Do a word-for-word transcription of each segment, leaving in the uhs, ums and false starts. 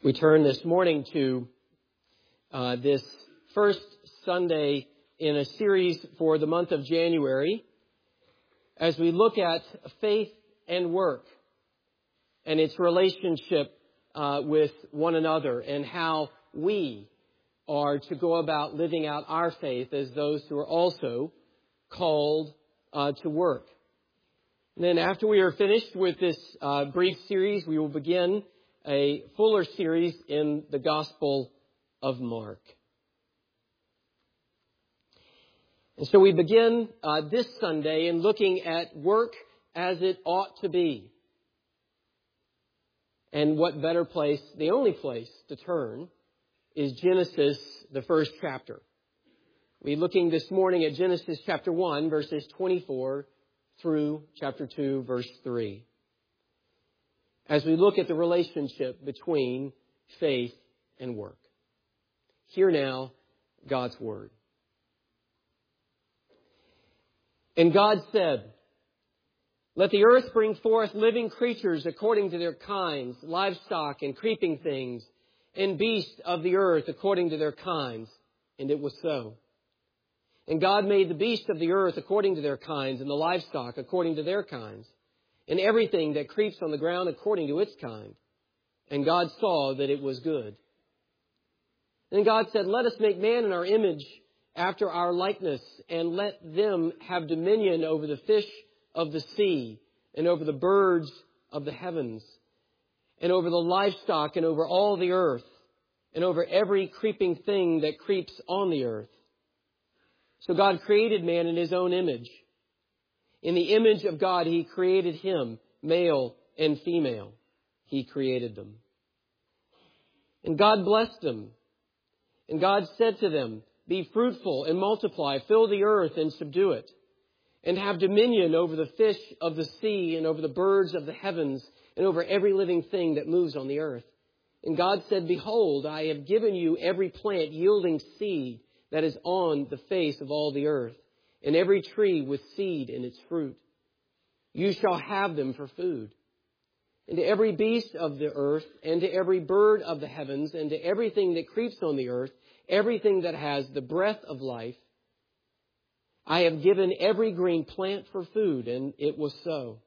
We turn this morning to uh, this first Sunday in a series for the month of January as we look at faith and work and its relationship uh, with one another and how we are to go about living out our faith as those who are also called uh, to work. And then after we are finished with this uh, brief series, we will begin a fuller series in the Gospel of Mark. And so we begin uh, this Sunday in looking at work as it ought to be. And what better place, the only place to turn, is Genesis, the first chapter. We're looking this morning at Genesis chapter one, verses twenty-four through chapter two, verse three. As we look at the relationship between faith and work. Hear now God's word. And God said, "Let the earth bring forth living creatures according to their kinds, livestock and creeping things, and beasts of the earth according to their kinds." And it was so. And God made the beasts of the earth according to their kinds, and the livestock according to their kinds, and everything that creeps on the ground according to its kind. And God saw that it was good. Then God said, "Let us make man in our image, after our likeness, and let them have dominion over the fish of the sea, and over the birds of the heavens, and over the livestock, and over all the earth, and over every creeping thing that creeps on the earth." So God created man in his own image. In the image of God, He created him, male and female. He created them. And God blessed them. And God said to them, "Be fruitful and multiply, fill the earth and subdue it, and have dominion over the fish of the sea and over the birds of the heavens and over every living thing that moves on the earth." And God said, "Behold, I have given you every plant yielding seed that is on the face of all the earth, and every tree with seed in its fruit. You shall have them for food. And to every beast of the earth, and to every bird of the heavens, and to everything that creeps on the earth, everything that has the breath of life, I have given every green plant for food." And it was so.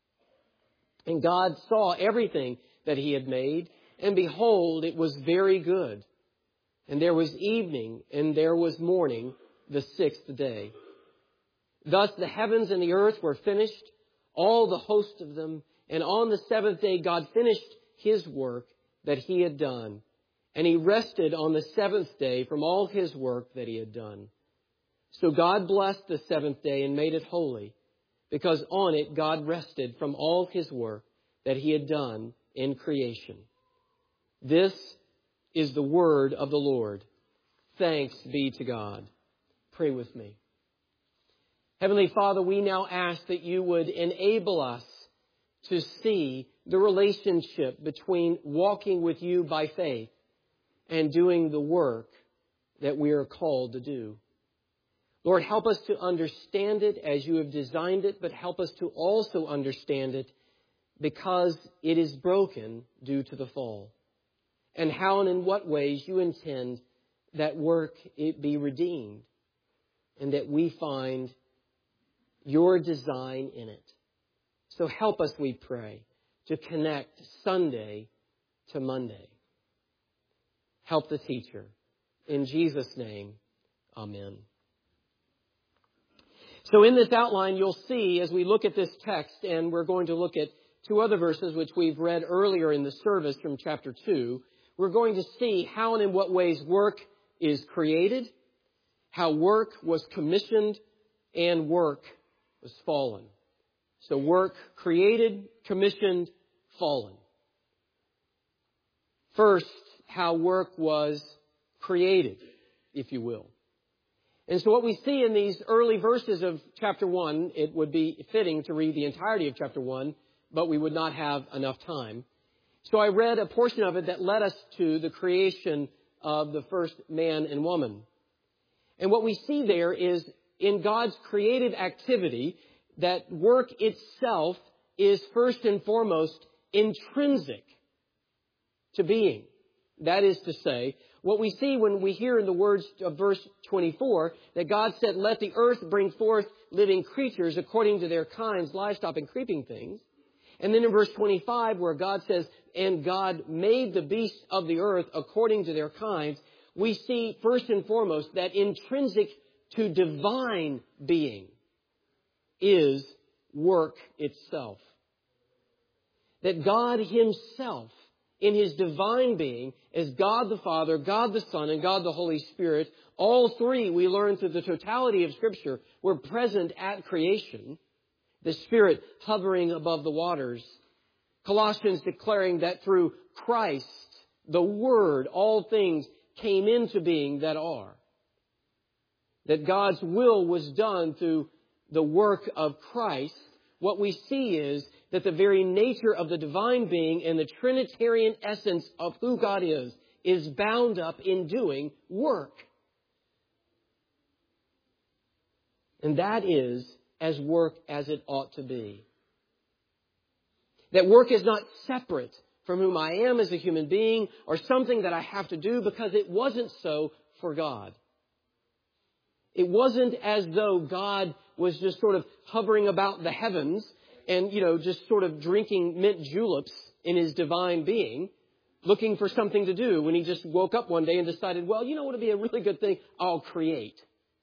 And God saw everything that He had made, and behold, it was very good. And there was evening, and there was morning, the sixth day. Thus the heavens and the earth were finished, all the host of them. And on the seventh day God finished His work that He had done. And He rested on the seventh day from all His work that He had done. So God blessed the seventh day and made it holy, because on it God rested from all His work that He had done in creation. This is the word of the Lord. Thanks be to God. Pray with me. Heavenly Father, we now ask that You would enable us to see the relationship between walking with You by faith and doing the work that we are called to do. Lord, help us to understand it as You have designed it, but help us to also understand it because it is broken due to the fall. And how and in what ways You intend that work it be redeemed and that we find Your design in it. So help us, we pray, to connect Sunday to Monday. Help the teacher. In Jesus' name, amen. So in this outline, you'll see as we look at this text, and we're going to look at two other verses which we've read earlier in the service from chapter two, we're going to see how and in what ways work is created, how work was commissioned, and work was fallen. So work created, commissioned, fallen. First, how work was created, if you will. And so what we see in these early verses of chapter one, it would be fitting to read the entirety of chapter one, but we would not have enough time. So I read a portion of it that led us to the creation of the first man and woman. And what we see there is in God's creative activity that work itself is first and foremost intrinsic to being. That is to say, what we see when we hear in the words of verse twenty-four, that God said, let the earth bring forth living creatures according to their kinds, livestock and creeping things. And then in verse twenty-five, where God says, and God made the beasts of the earth according to their kinds, we see first and foremost that intrinsic to divine being is work itself. That God Himself, in His divine being, as God the Father, God the Son, and God the Holy Spirit, all three, we learn through the totality of Scripture, were present at creation. The Spirit hovering above the waters. Colossians declaring that through Christ, the Word, all things came into being that are. That God's will was done through the work of Christ. What we see is that the very nature of the divine being and the Trinitarian essence of who God is, is bound up in doing work. And that is as work as it ought to be. That work is not separate from whom I am as a human being or something that I have to do, because it wasn't so for God. It wasn't as though God was just sort of hovering about the heavens and, you know, just sort of drinking mint juleps in His divine being, looking for something to do when He just woke up one day and decided, well, you know what would be a really good thing? I'll create.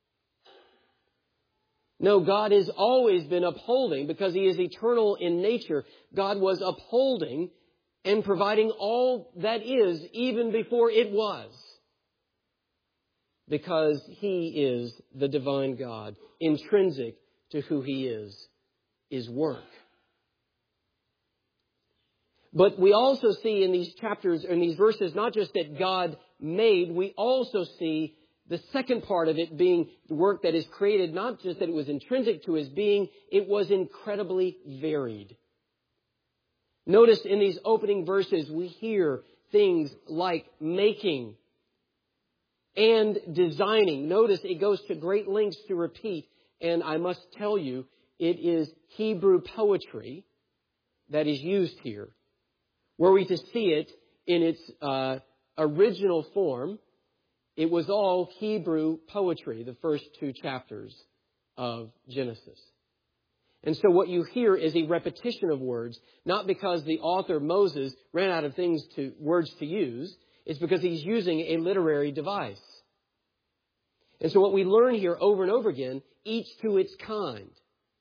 No, God has always been upholding, because He is eternal in nature. God was upholding and providing all that is even before it was. Because He is the divine God. Intrinsic to who He is, is work. But we also see in these chapters, in these verses, not just that God made, we also see the second part of it being the work that is created, not just that it was intrinsic to His being, it was incredibly varied. Notice in these opening verses, we hear things like making and designing. Notice it goes to great lengths to repeat, and I must tell you, it is Hebrew poetry that is used here. Were we to see it in its uh, original form, it was all Hebrew poetry, the first two chapters of Genesis. And so what you hear is a repetition of words, not because the author, Moses, ran out of things to words to use. It's because he's using a literary device. And so what we learn here over and over again, each to its kind.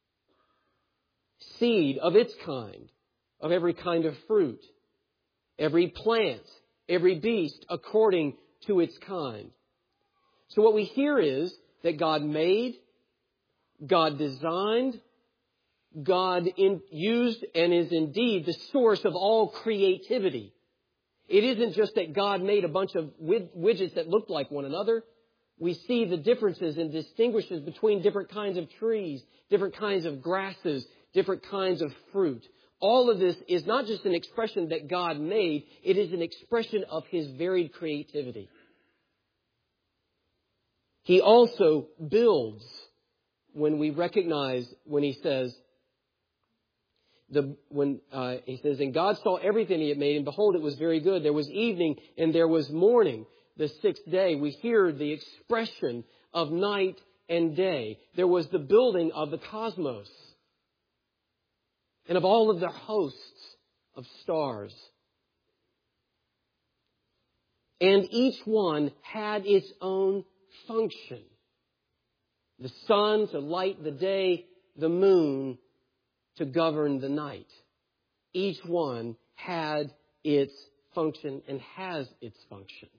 Seed of its kind, of every kind of fruit, every plant, every beast according to its kind. So what we hear is that God made, God designed, God in, used and is indeed the source of all creativity. It isn't just that God made a bunch of widgets that looked like one another. We see the differences and distinguishes between different kinds of trees, different kinds of grasses, different kinds of fruit. All of this is not just an expression that God made, it is an expression of His varied creativity. He also builds when we recognize, when He says, the when uh, He says, and God saw everything He had made, and behold, it was very good. There was evening and there was morning, the sixth day. We hear the expression of night and day. There was the building of the cosmos and of all of their hosts of stars. And each one had its own function. The sun to light the day, the moon to govern the night. Each one had its function and has its function.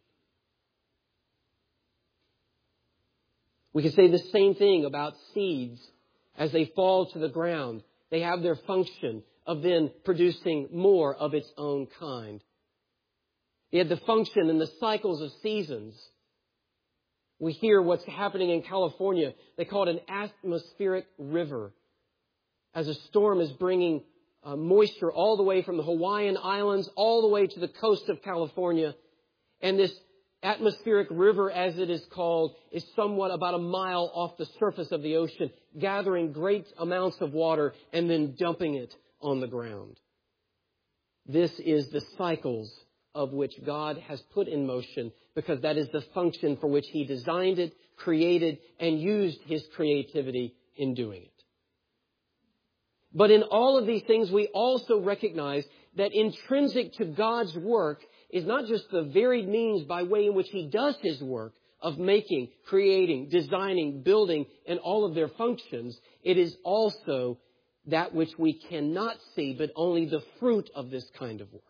We can say the same thing about seeds as they fall to the ground. They have their function of then producing more of its own kind. They had the function in the cycles of seasons. We hear what's happening in California. They call it an atmospheric river. As a storm is bringing uh, moisture all the way from the Hawaiian Islands all the way to the coast of California. And this atmospheric river, as it is called, is somewhat about a mile off the surface of the ocean, gathering great amounts of water and then dumping it on the ground. This is the cycles of which God has put in motion, because that is the function for which He designed it, created, and used His creativity in doing it. But in all of these things, we also recognize that intrinsic to God's work is not just the varied means by way in which He does His work of making, creating, designing, building, and all of their functions. It is also that which we cannot see, but only the fruit of this kind of work.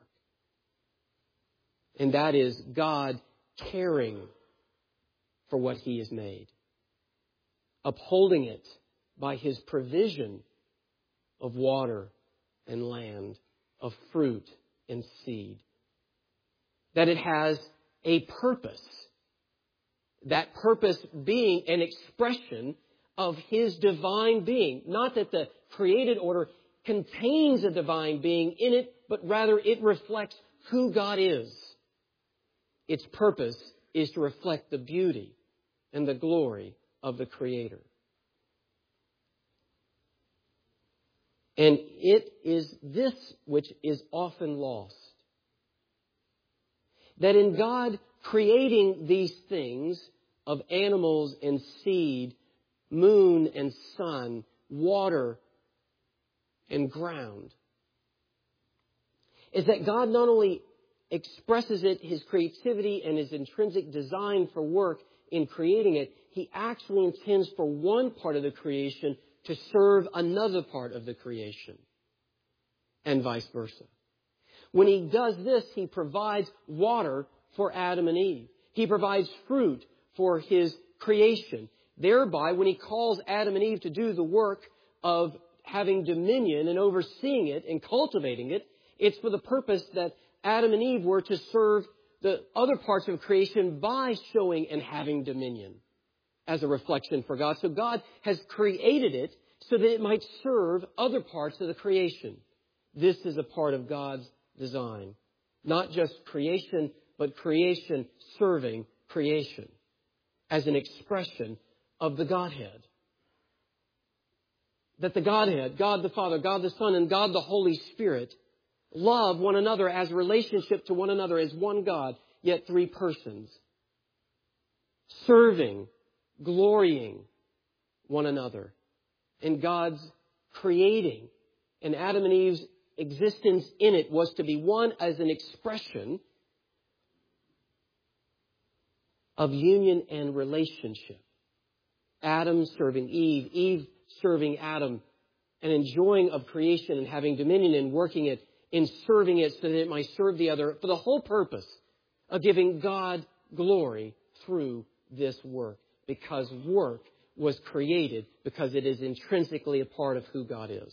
And that is God caring for what He has made, upholding it by His provision of water and land, of fruit and seed. That it has a purpose. That purpose being an expression of His divine being. Not that the created order contains a divine being in it, but rather it reflects who God is. Its purpose is to reflect the beauty and the glory of the Creator. And it is this which is often lost. That in God creating these things of animals and seed, moon and sun, water and ground, is that God not only expresses it, His creativity and His intrinsic design for work in creating it, He actually intends for one part of the creation to serve another part of the creation, and vice versa. When He does this, He provides water for Adam and Eve. He provides fruit for His creation. Thereby, when He calls Adam and Eve to do the work of having dominion and overseeing it and cultivating it, it's for the purpose that Adam and Eve were to serve the other parts of creation by showing and having dominion as a reflection for God. So God has created it so that it might serve other parts of the creation. This is a part of God's design. Not just creation, but creation serving creation as an expression of the Godhead. That the Godhead, God the Father, God the Son, and God the Holy Spirit love one another as a relationship to one another as one God, yet three persons. Serving, glorying one another. And God's creating and Adam and Eve's existence in it was to be one as an expression of union and relationship. Adam serving Eve, Eve serving Adam, an enjoying of creation and having dominion and working it, in serving it so that it might serve the other for the whole purpose of giving God glory through this work. Because work was created because it is intrinsically a part of who God is.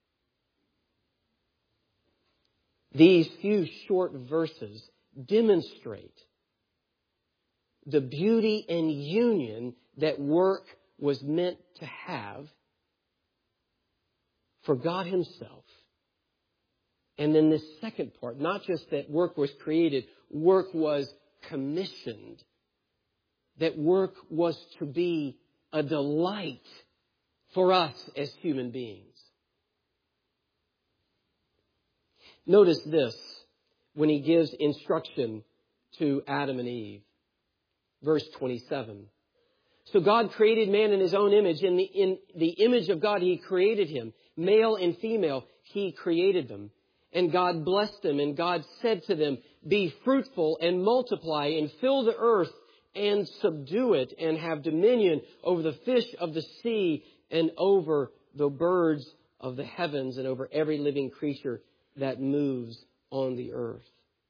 These few short verses demonstrate the beauty and union that work was meant to have for God Himself. And then this second part, not just that work was created, work was commissioned. That work was to be a delight for us as human beings. Notice this when He gives instruction to Adam and Eve. Verse twenty-seven. So God created man in His own image. In the, in the image of God He created him. Male and female He created them. And God blessed them, and God said to them, be fruitful and multiply and fill the earth and subdue it and have dominion over the fish of the sea and over the birds of the heavens and over every living creature that moves on the earth.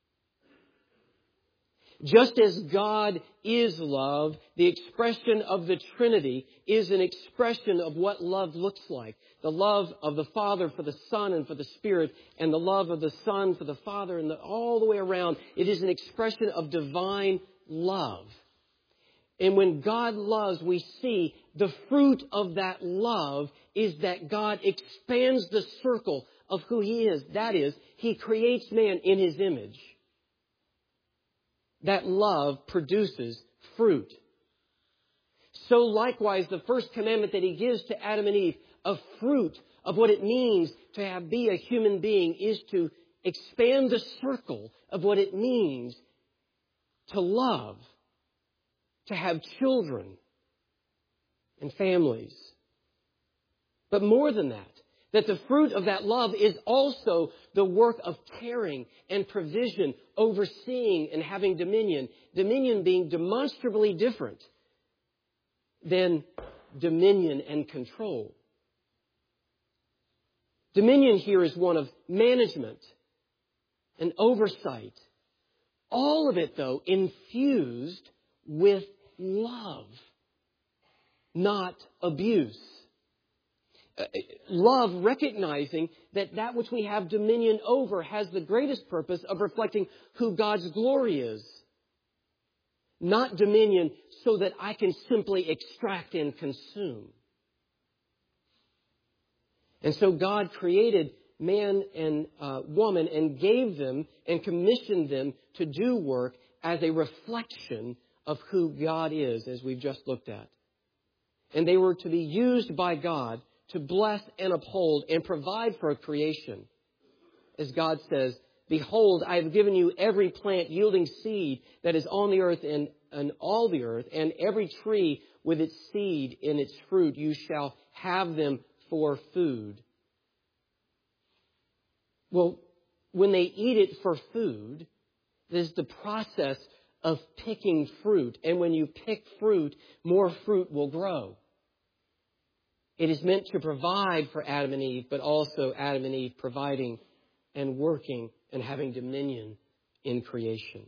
Just as God is love, the expression of the Trinity is an expression of what love looks like. The love of the Father for the Son and for the Spirit, and the love of the Son for the Father, and the, all the way around. It is an expression of divine love. And when God loves, we see the fruit of that love is that God expands the circle of who He is. That is, He creates man in His image. That love produces fruit. So likewise, the first commandment that He gives to Adam and Eve, a fruit of what it means to have, be a human being, is to expand the circle of what it means to love, to have children and families. But more than that, that the fruit of that love is also the work of caring and provision, overseeing and having dominion. Dominion being demonstrably different than dominion and control. Dominion here is one of management and oversight. All of it, though, infused with love, not abuse. Uh, love recognizing that that which we have dominion over has the greatest purpose of reflecting who God's glory is. Not dominion so that I can simply extract and consume. And so God created man and uh, woman and gave them and commissioned them to do work as a reflection of who God is, as we've just looked at. And they were to be used by God to bless and uphold and provide for creation. As God says, "Behold, I have given you every plant yielding seed that is on the earth and, and all the earth, and every tree with its seed in its fruit. You shall have them for food." Well, when they eat it for food, there's the process of picking fruit. And when you pick fruit, more fruit will grow. It is meant to provide for Adam and Eve, but also Adam and Eve providing and working and having dominion in creation.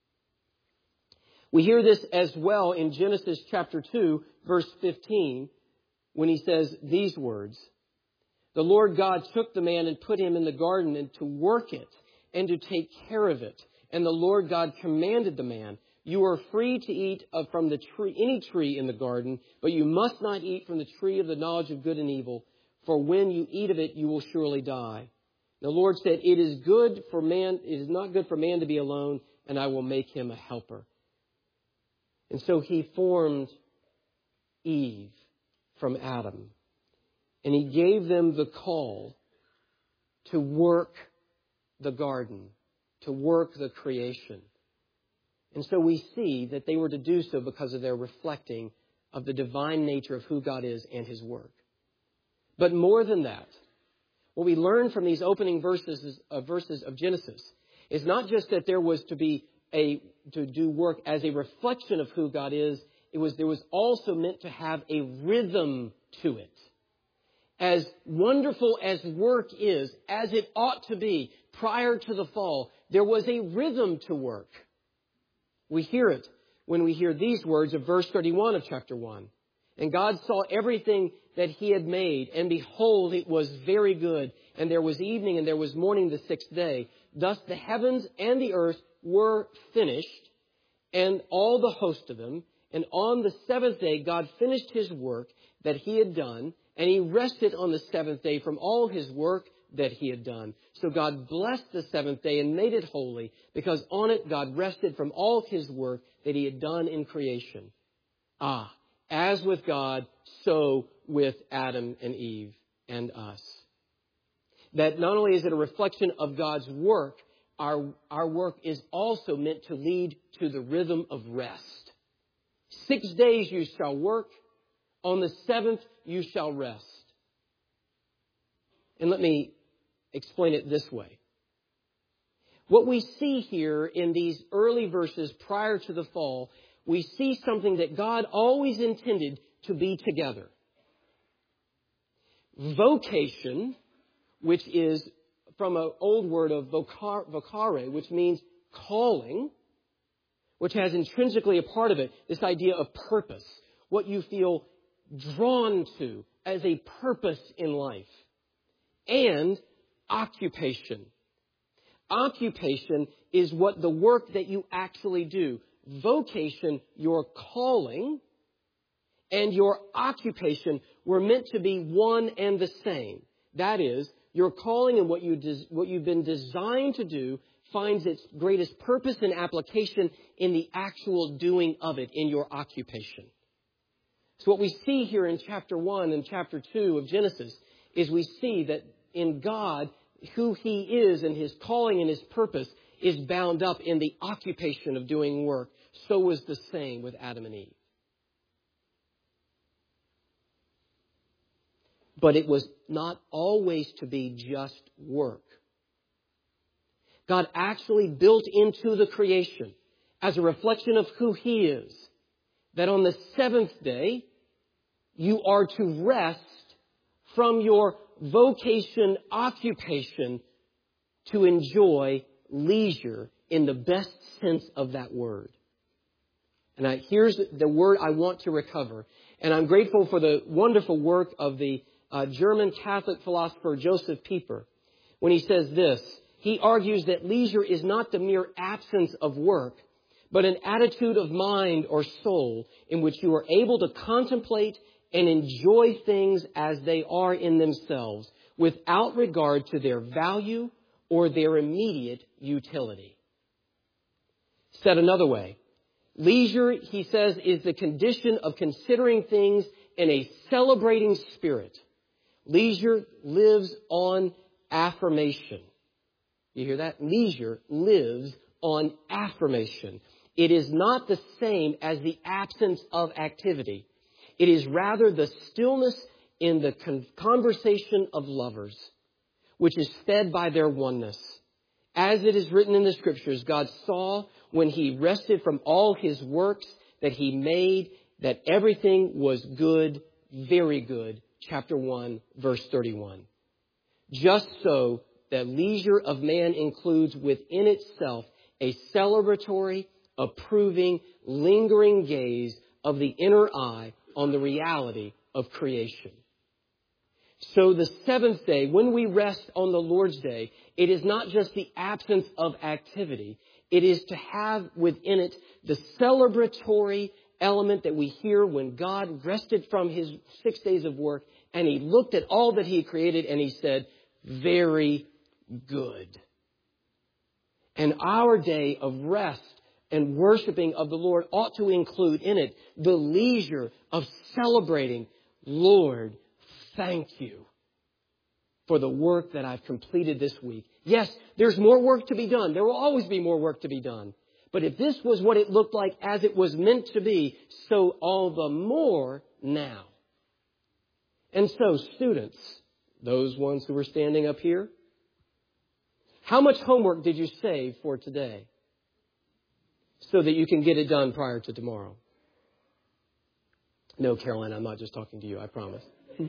We hear this as well in Genesis chapter two, verse fifteen, when he says these words, "The Lord God took the man and put him in the garden and to work it and to take care of it. And the Lord God commanded the man, 'You are free to eat of from the tree, any tree in the garden, but you must not eat from the tree of the knowledge of good and evil, for when you eat of it, you will surely die.' The Lord said, 'It is good for man, it is not good for man to be alone, and I will make him a helper.'" And so he formed Eve from Adam. And he gave them the call to work the garden, to work the creation. And so we see that they were to do so because of their reflecting of the divine nature of who God is and his work. But more than that, what we learn from these opening verses, uh, verses of Genesis is not just that there was to be a, to do work as a reflection of who God is. It was, there was also meant to have a rhythm to it. As wonderful as work is, as it ought to be prior to the fall, there was a rhythm to work. We hear it when we hear these words of verse thirty-one of chapter one. "And God saw everything that he had made, and behold, it was very good. And there was evening and there was morning the sixth day. Thus the heavens and the earth were finished, and all the host of them. And on the seventh day God finished his work that he had done, and he rested on the seventh day from all his work that he had done. So God blessed the seventh day and made it holy, because on it God rested from all his work that he had done in creation." Ah, as with God, so with Adam and Eve and us. That not only is it a reflection of God's work, our, our work is also meant to lead to the rhythm of rest. Six days you shall work. On the seventh you shall rest. And let me explain it this way. What we see here in these early verses prior to the fall, we see something that God always intended to be together. Vocation, which is from an old word of vocare, which means calling, which has intrinsically a part of it this idea of purpose, what you feel drawn to as a purpose in life, and occupation. Occupation is what the work that you actually do. Vocation, your calling, and your occupation were meant to be one and the same. That is, your calling and what, you des- what you've been designed to do finds its greatest purpose and application in the actual doing of it, in your occupation. So what we see here in chapter one and chapter two of Genesis is we see that in God, who He is and His calling and His purpose is bound up in the occupation of doing work, so was the same with Adam and Eve. But it was not always to be just work. God actually built into the creation, as a reflection of who He is, that on the seventh day, you are to rest from your vocation, occupation, to enjoy leisure in the best sense of that word. And I, here's the word I want to recover. And I'm grateful for the wonderful work of the uh, German Catholic philosopher Joseph Pieper when he says this. He argues that leisure is not the mere absence of work, but an attitude of mind or soul in which you are able to contemplate and enjoy things as they are in themselves, without regard to their value or their immediate utility. Said another way, leisure, he says, is the condition of considering things in a celebrating spirit. Leisure lives on affirmation. You hear that? Leisure lives on affirmation. It is not the same as the absence of activity. It is rather the stillness in the conversation of lovers, which is fed by their oneness. As it is written in the Scriptures, God saw when He rested from all His works that He made, that everything was good, very good. Chapter one, verse thirty-one. Just so, the leisure of man includes within itself a celebratory, approving, lingering gaze of the inner eye on the reality of creation. So the seventh day, when we rest on the Lord's Day, it is not just the absence of activity. It is to have within it the celebratory element that we hear when God rested from His six days of work and He looked at all that He created and He said, very good. And our day of rest and worshiping of the Lord ought to include in it the leisure of celebrating, Lord, thank you for the work that I've completed this week. Yes, there's more work to be done. There will always be more work to be done. But if this was what it looked like as it was meant to be, so all the more now. And so, students, those ones who are standing up here, how much homework did you save for today so that you can get it done prior to tomorrow? No, Caroline, I'm not just talking to you, I promise.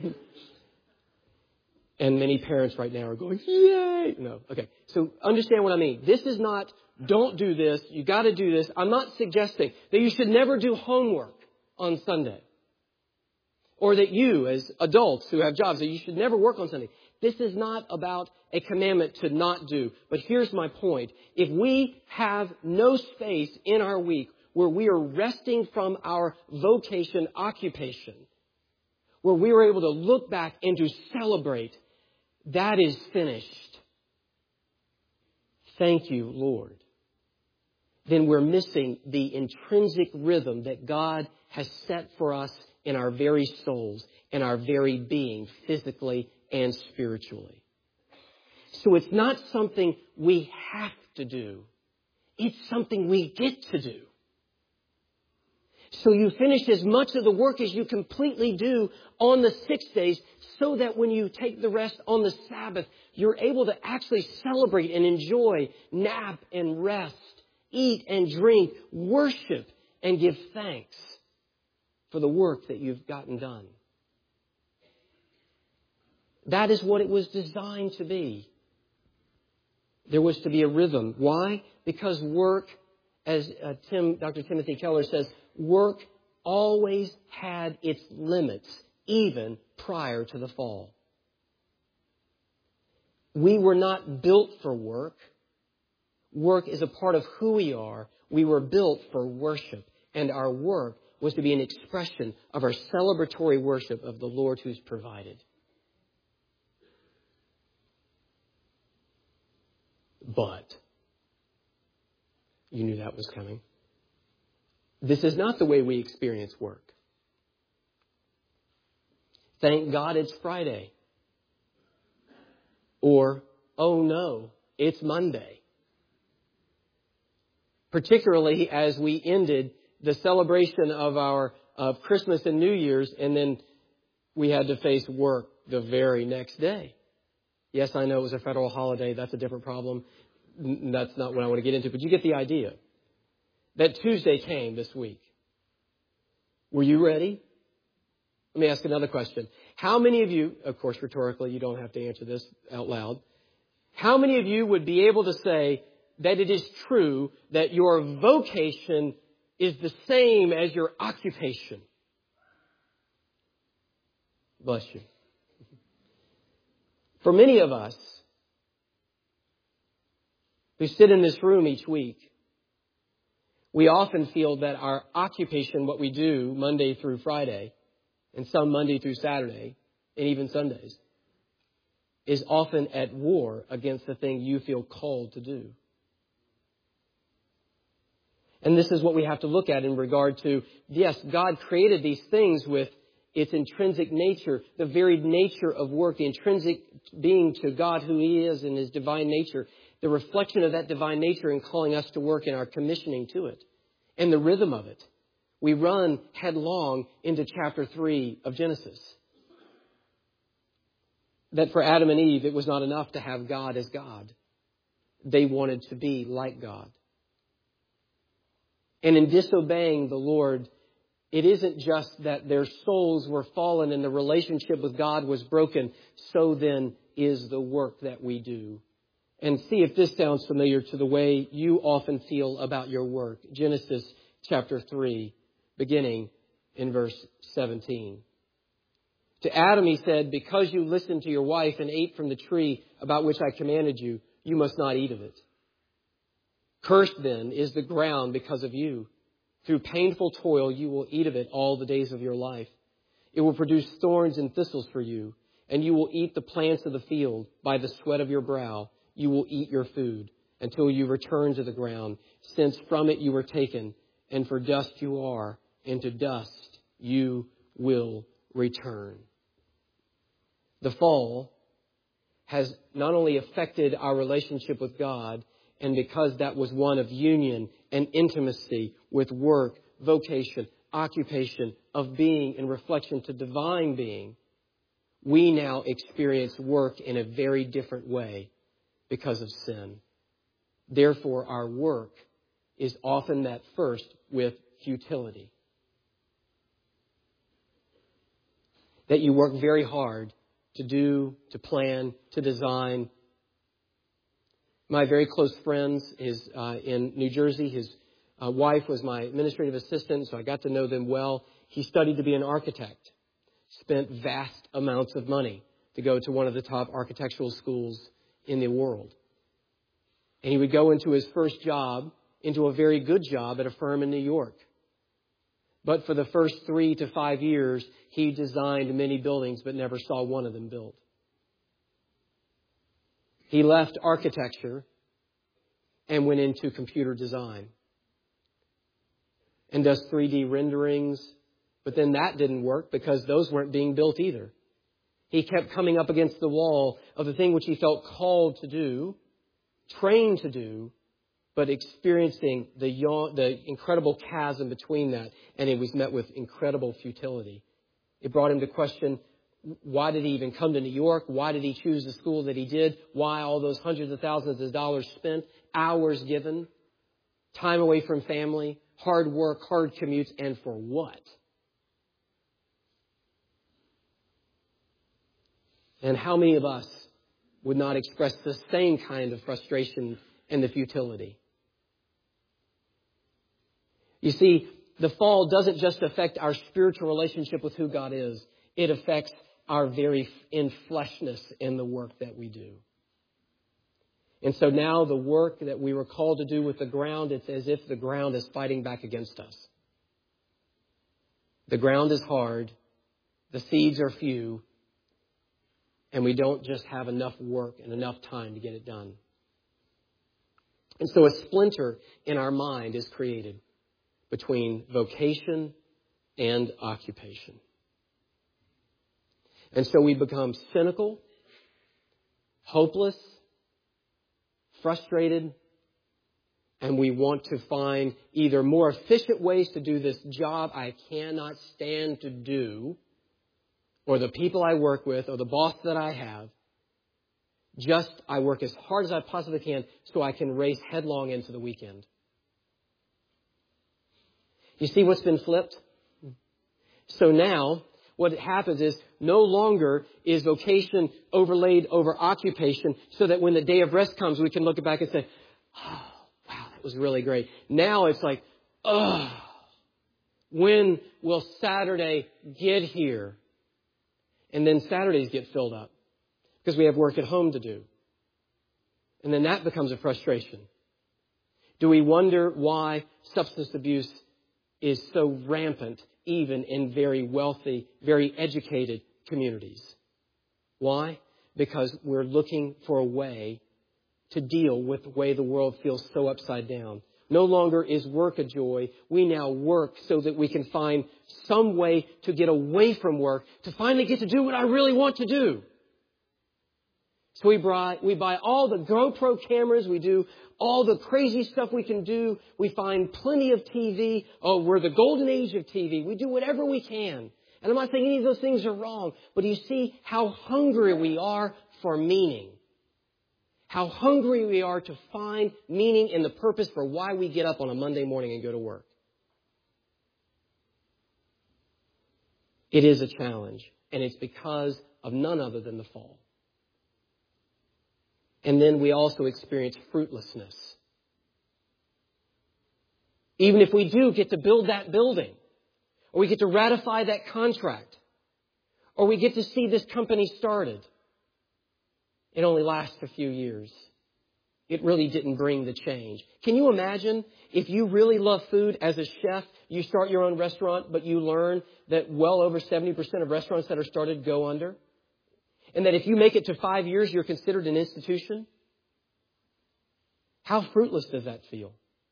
And many parents right now are going, yay! No, okay. So understand what I mean. This is not, don't do this, you got to do this. I'm not suggesting that you should never do homework on Sunday. Or that you, as adults who have jobs, that you should never work on Sunday. This is not about a commandment to not do. But here's my point. If we have no space in our week where we are resting from our vocation, occupation, where we are able to look back and to celebrate, that is finished. Thank you, Lord. Then we're missing the intrinsic rhythm that God has set for us in our very souls, in our very being, physically and spiritually. So it's not something we have to do. It's something we get to do. So you finish as much of the work as you completely do on the six days so that when you take the rest on the Sabbath, you're able to actually celebrate and enjoy, nap and rest, eat and drink, worship and give thanks for the work that you've gotten done. That is what it was designed to be. There was to be a rhythm. Why? Because work, as uh, Tim, Doctor Timothy Keller says, work always had its limits, even prior to the fall. We were not built for work. Work is a part of who we are. We were built for worship, and our work was to be an expression of our celebratory worship of the Lord who's provided. But, you knew that was coming. This is not the way we experience work. Thank God it's Friday. Or, oh no, it's Monday. Particularly as we ended the celebration of our of Christmas and New Year's, and then we had to face work the very next day. Yes, I know it was a federal holiday. That's a different problem. That's not what I want to get into, but you get the idea. That Tuesday came this week. Were you ready? Let me ask another question. How many of you, of course, rhetorically, you don't have to answer this out loud. How many of you would be able to say that it is true that your vocation is the same as your occupation? Bless you. For many of us who sit in this room each week, we often feel that our occupation, what we do Monday through Friday, and some Monday through Saturday, and even Sundays, is often at war against the thing you feel called to do. And this is what we have to look at in regard to, yes, God created these things with its intrinsic nature, the varied nature of work, the intrinsic being to God who He is in His divine nature, the reflection of that divine nature in calling us to work and our commissioning to it, and the rhythm of it. We run headlong into chapter three of Genesis. That for Adam and Eve, it was not enough to have God as God. They wanted to be like God. And in disobeying the Lord, it isn't just that their souls were fallen and the relationship with God was broken. So then is the work that we do. And see if this sounds familiar to the way you often feel about your work. Genesis chapter three, beginning in verse seventeen. To Adam he said, because you listened to your wife and ate from the tree about which I commanded you, you must not eat of it. Cursed then is the ground because of you. Through painful toil you will eat of it all the days of your life. It will produce thorns and thistles for you, and you will eat the plants of the field. By the sweat of your brow you will eat your food until you return to the ground, since from it you were taken, and for dust you are, and to dust you will return. The fall has not only affected our relationship with God, and because that was one of union and intimacy with work, vocation, occupation, of being in reflection to divine being, we now experience work in a very different way because of sin. Therefore, our work is often met first with futility. That you work very hard to do, to plan, to design. My very close friends is uh, in New Jersey. His uh, wife was my administrative assistant, so I got to know them well. He studied to be an architect, spent vast amounts of money to go to one of the top architectural schools in the world. And he would go into his first job, into a very good job at a firm in New York. But for the first three to five years, he designed many buildings, but never saw one of them built. He left architecture and went into computer design and does three D renderings. But then that didn't work because those weren't being built either. He kept coming up against the wall of the thing which he felt called to do, trained to do, but experiencing the yawn, the incredible chasm between that, and it was met with incredible futility. It brought him to question, why did he even come to New York? Why did he choose the school that he did? Why all those hundreds of thousands of dollars spent, hours given, time away from family, hard work, hard commutes, and for what? And how many of us would not express the same kind of frustration and the futility? You see, the fall doesn't just affect our spiritual relationship with who God is. It affects our very infleshness in the work that we do. And so now the work that we were called to do with the ground, it's as if the ground is fighting back against us. The ground is hard. The seeds are few. And we don't just have enough work and enough time to get it done. And so a splinter in our mind is created between vocation and occupation. And so we become cynical, hopeless, frustrated, and we want to find either more efficient ways to do this job I cannot stand to do, or the people I work with, or the boss that I have. Just, I work as hard as I possibly can so I can race headlong into the weekend. You see what's been flipped? So now, what happens is no longer is vocation overlaid over occupation so that when the day of rest comes, we can look back and say, oh, wow, that was really great. Now it's like, oh, when will Saturday get here? And then Saturdays get filled up because we have work at home to do. And then that becomes a frustration. Do we wonder why substance abuse is so rampant even in very wealthy, very educated communities? Why? Because we're looking for a way to deal with the way the world feels so upside down. No longer is work a joy. We now work so that we can find some way to get away from work, to finally get to do what I really want to do. So we buy, we buy all the GoPro cameras. We do all the crazy stuff we can do. We find plenty of T V. Oh, we're the golden age of T V. We do whatever we can. And I'm not saying any of those things are wrong. But you see how hungry we are for meaning. How hungry we are to find meaning in the purpose for why we get up on a Monday morning and go to work. It is a challenge. And it's because of none other than the fall. And then we also experience fruitlessness. Even if we do get to build that building, or we get to ratify that contract, or we get to see this company started, it only lasts a few years. It really didn't bring the change. Can you imagine if you really love food as a chef, you start your own restaurant, but you learn that well over seventy percent of restaurants that are started go under? And that if you make it to five years, you're considered an institution? How fruitless does that feel?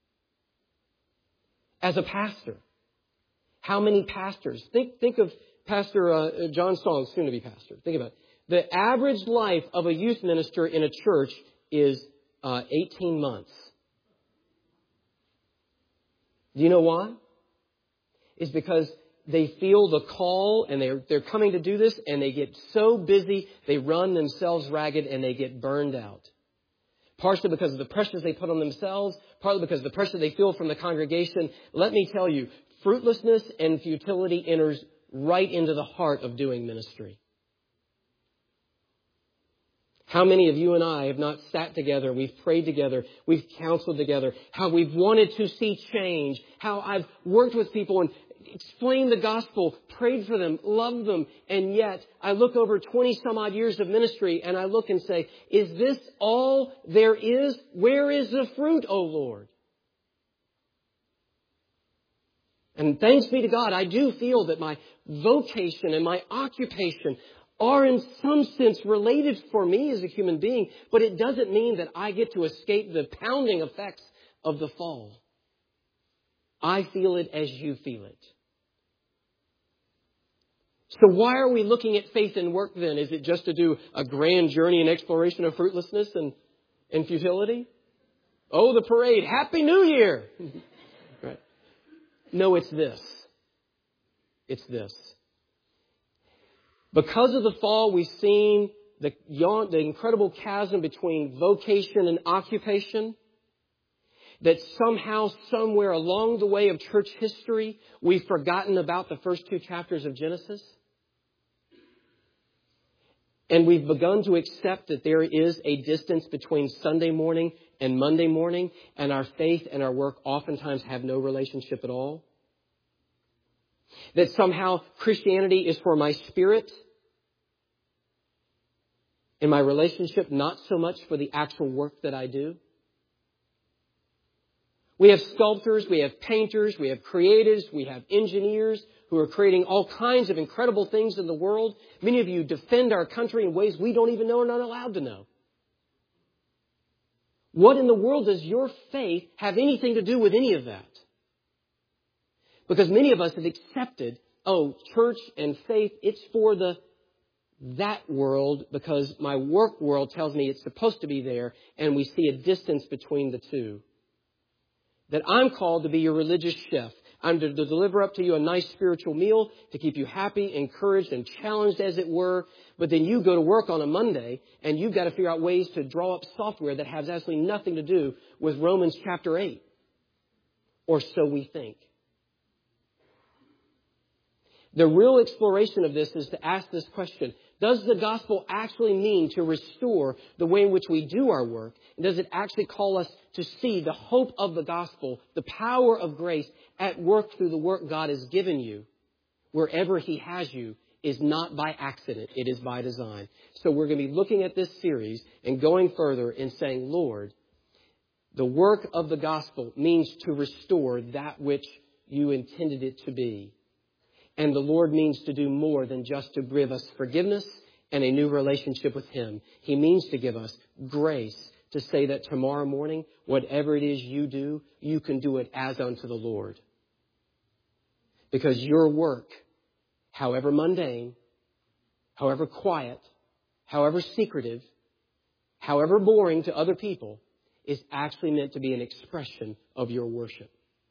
As a pastor, how many pastors? Think, think of Pastor uh, John Song, soon to be pastor. Think about it. The average life of a youth minister in a church is uh, eighteen months. Do you know why? It's because they feel the call and they're, they're coming to do this and they get so busy, they run themselves ragged and they get burned out. Partially because of the pressures they put on themselves, partly because of the pressure they feel from the congregation. Let me tell you, fruitlessness and futility enters right into the heart of doing ministry. How many of you and I have not sat together, we've prayed together, we've counseled together, how we've wanted to see change, how I've worked with people and explained the gospel, prayed for them, loved them, and yet I look over twenty some odd years of ministry and I look and say, is this all there is? Where is the fruit, O Lord? And thanks be to God, I do feel that my vocation and my occupation are in some sense related for me as a human being, but it doesn't mean that I get to escape the pounding effects of the fall. I feel it as you feel it. So why are we looking at faith and work then? Is it just to do a grand journey and exploration of fruitlessness and, and futility? Oh, the parade. Happy New Year. Right. No, it's this. It's this. Because of the fall, we've seen the, the incredible chasm between vocation and occupation. That somehow, somewhere along the way of church history, we've forgotten about the first two chapters of Genesis. And we've begun to accept that there is a distance between Sunday morning and Monday morning, and our faith and our work oftentimes have no relationship at all. That somehow Christianity is for my spirit and my relationship, not so much for the actual work that I do. We have sculptors, we have painters, we have creatives, we have engineers who are creating all kinds of incredible things in the world. Many of you defend our country in ways we don't even know or not allowed to know. What in the world does your faith have anything to do with any of that? Because many of us have accepted, oh, church and faith, it's for the that world because my work world tells me it's supposed to be there, and we see a distance between the two. That I'm called to be your religious chef. I'm to, to deliver up to you a nice spiritual meal to keep you happy, encouraged, and challenged, as it were. But then you go to work on a Monday, and you've got to figure out ways to draw up software that has absolutely nothing to do with Romans chapter eight. Or so we think. The real exploration of this is to ask this question. Does the gospel actually mean to restore the way in which we do our work? And does it actually call us to see the hope of the gospel, the power of grace at work through the work God has given you, wherever He has you, is not by accident. It is by design. So we're going to be looking at this series and going further and saying, Lord, the work of the gospel means to restore that which you intended it to be. And the Lord means to do more than just to give us forgiveness and a new relationship with Him. He means to give us grace to say that tomorrow morning, whatever it is you do, you can do it as unto the Lord. Because your work, however mundane, however quiet, however secretive, however boring to other people, is actually meant to be an expression of your worship.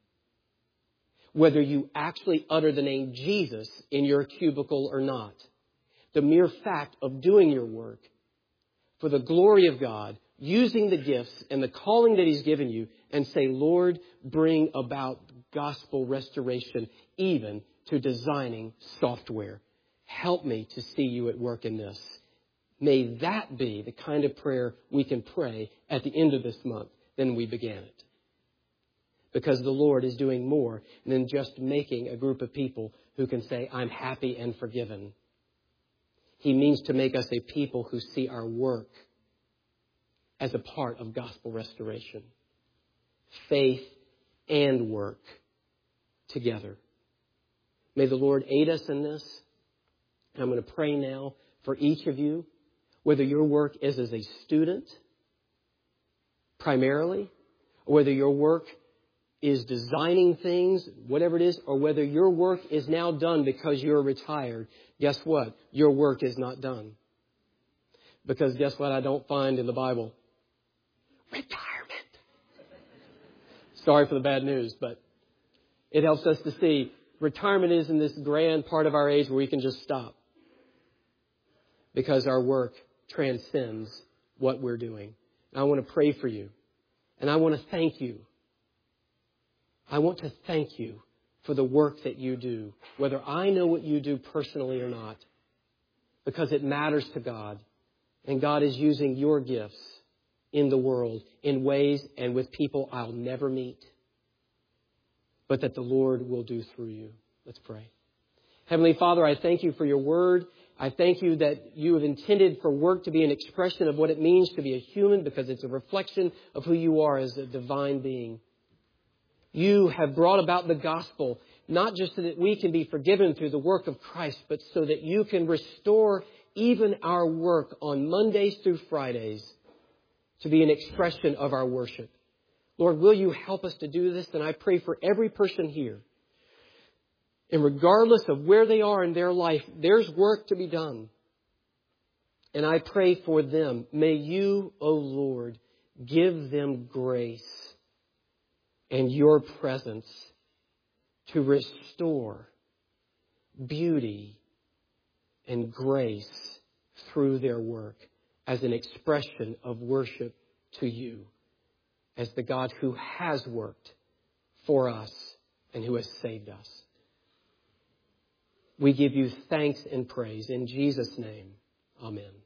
Whether you actually utter the name Jesus in your cubicle or not, the mere fact of doing your work for the glory of God, using the gifts and the calling that He's given you, and say, Lord, bring about gospel restoration even to designing software. Help me to see you at work in this. May that be the kind of prayer we can pray at the end of this month than we began it. Because the Lord is doing more than just making a group of people who can say, I'm happy and forgiven. He means to make us a people who see our work as a part of gospel restoration. Faith and work together. May the Lord aid us in this. And I'm going to pray now for each of you, whether your work is as a student, primarily, or whether your work is designing things, whatever it is, or whether your work is now done because you're retired. Guess what? Your work is not done. Because guess what I don't find in the Bible? Retirement. Sorry for the bad news, but it helps us to see retirement isn't this grand part of our age where we can just stop. Because our work transcends what we're doing. And I want to pray for you. And I want to thank you. I want to thank you for the work that you do, whether I know what you do personally or not, because it matters to God. And God is using your gifts in the world in ways and with people I'll never meet, but that the Lord will do through you. Let's pray. Heavenly Father, I thank you for your word. I thank you that you have intended for work to be an expression of what it means to be a human, because it's a reflection of who you are as a divine being. You have brought about the gospel, not just so that we can be forgiven through the work of Christ, but so that you can restore even our work on Mondays through Fridays to be an expression of our worship. Lord, will you help us to do this? And I pray for every person here. And regardless of where they are in their life, there's work to be done. And I pray for them. May you, O Lord, give them grace and your presence to restore beauty and grace through their work as an expression of worship to you, as the God who has worked for us and who has saved us. We give you thanks and praise in Jesus' name. Amen.